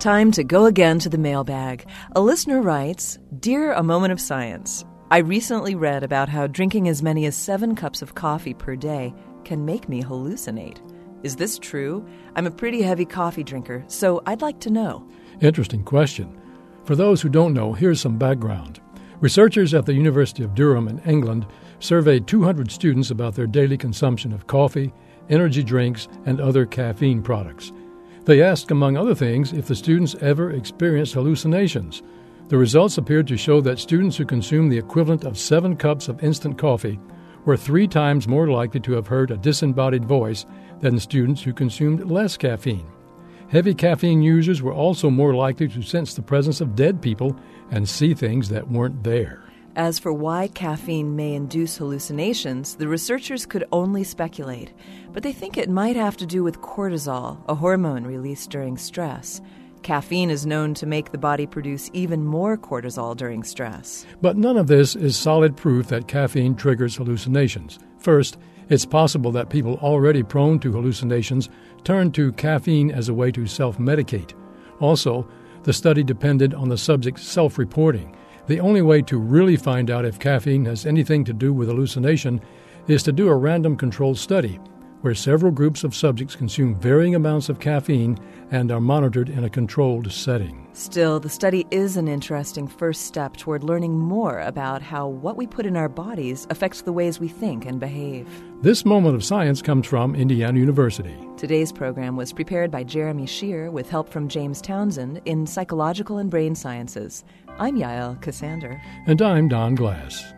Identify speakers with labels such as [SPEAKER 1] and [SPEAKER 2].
[SPEAKER 1] Time to go again to the mailbag. A listener writes, Dear A Moment of Science, I recently read about how drinking as many as 7 cups of coffee per day can make me hallucinate. Is this true? I'm a pretty heavy coffee drinker, so I'd like to know.
[SPEAKER 2] Interesting question. For those who don't know, here's some background. Researchers at the University of Durham in England surveyed 200 students about their daily consumption of coffee, energy drinks, and other caffeine products. They asked, among other things, if the students ever experienced hallucinations. The results appeared to show that students who consumed the equivalent of 7 cups of instant coffee were 3 times more likely to have heard a disembodied voice than students who consumed less caffeine. Heavy caffeine users were also more likely to sense the presence of dead people and see things that weren't there.
[SPEAKER 1] As for why caffeine may induce hallucinations, the researchers could only speculate, but they think it might have to do with cortisol, a hormone released during stress. Caffeine is known to make the body produce even more cortisol during stress.
[SPEAKER 2] But none of this is solid proof that caffeine triggers hallucinations. First, it's possible that people already prone to hallucinations turn to caffeine as a way to self-medicate. Also, the study depended on the subject's self-reporting. The only way to really find out if caffeine has anything to do with hallucination is to do a random controlled study, where several groups of subjects consume varying amounts of caffeine and are monitored in a controlled setting.
[SPEAKER 1] Still, the study is an interesting first step toward learning more about how what we put in our bodies affects the ways we think and behave.
[SPEAKER 2] This Moment of Science comes from Indiana University.
[SPEAKER 1] Today's program was prepared by Jeremy Shear with help from James Townsend in Psychological and Brain Sciences. I'm Yael Cassander.
[SPEAKER 2] And I'm Don Glass.